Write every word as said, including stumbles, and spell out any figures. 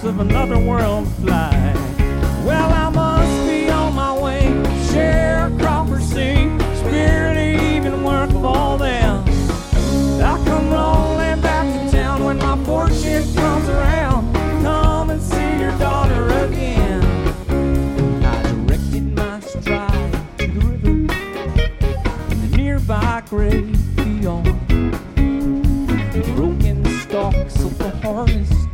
of another world fly. Well, I must be on my way, sharecropper sea, spirit even work of all them. I come rolling back to town when my fortune comes around. Come and see your daughter again. I directed my stride to the river in the nearby grave beyond. The broken stalks of the harvest